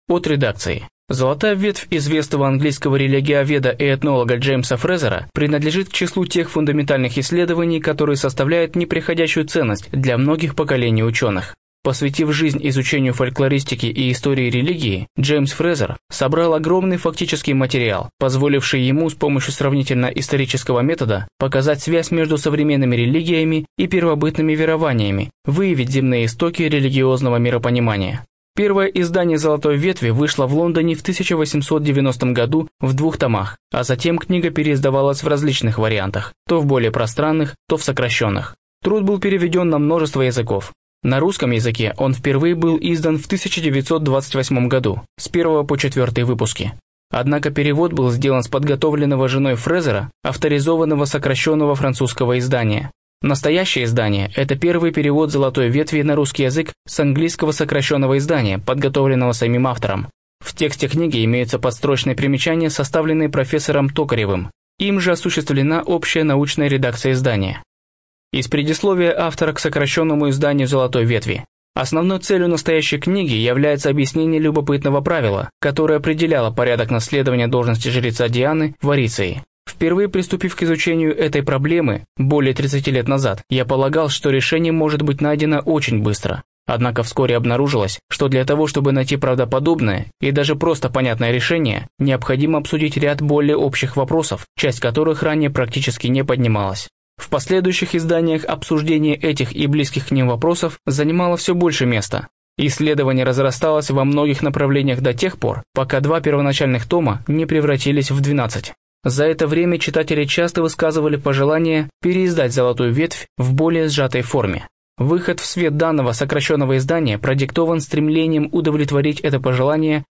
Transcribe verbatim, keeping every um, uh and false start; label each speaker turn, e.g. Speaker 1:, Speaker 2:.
Speaker 1: От редакции. Золотая ветвь известного английского религиоведа и этнолога Джеймса Фрезера принадлежит к числу тех фундаментальных исследований, которые составляют неприходящую ценность для многих поколений ученых. Посвятив жизнь изучению фольклористики и истории религии, Джеймс Фрезер собрал огромный фактический материал, позволивший ему с помощью сравнительно-исторического метода показать связь между современными религиями и первобытными верованиями, выявить земные истоки религиозного миропонимания. Первое издание «Золотой ветви» вышло в Лондоне в тысяча восемьсот девяностом году в двух томах, а затем книга переиздавалась в различных вариантах, то в более пространных, то в сокращенных. Труд был переведен на множество языков. На русском языке он впервые был издан в тысяча девятьсот двадцать восьмом году, с первого по четвертый выпуски. Однако перевод был сделан с подготовленного женой Фрезера, авторизованного сокращенного французского издания. Настоящее издание – это первый перевод «Золотой ветви» на русский язык с английского сокращенного издания, подготовленного самим автором. В тексте книги имеются подстрочные примечания, составленные профессором Токаревым. Им же осуществлена общая научная редакция издания. Из предисловия автора к сокращенному изданию «Золотой ветви». Основной целью настоящей книги является объяснение любопытного правила, которое определяло порядок наследования должности жреца Дианы в Ариции. Впервые приступив к изучению этой проблемы более тридцати лет назад, я полагал, что решение может быть найдено очень быстро. Однако вскоре обнаружилось, что для того, чтобы найти правдоподобное и даже просто понятное решение, необходимо обсудить ряд более общих вопросов, часть которых ранее практически не поднималась. В последующих изданиях обсуждение этих и близких к ним вопросов занимало все больше места. Исследование разрасталось во многих направлениях до тех пор, пока два первоначальных тома не превратились в двенадцать. За это время читатели часто высказывали пожелание переиздать «Золотую ветвь» в более сжатой форме. Выход в свет данного сокращенного издания продиктован стремлением удовлетворить это пожелание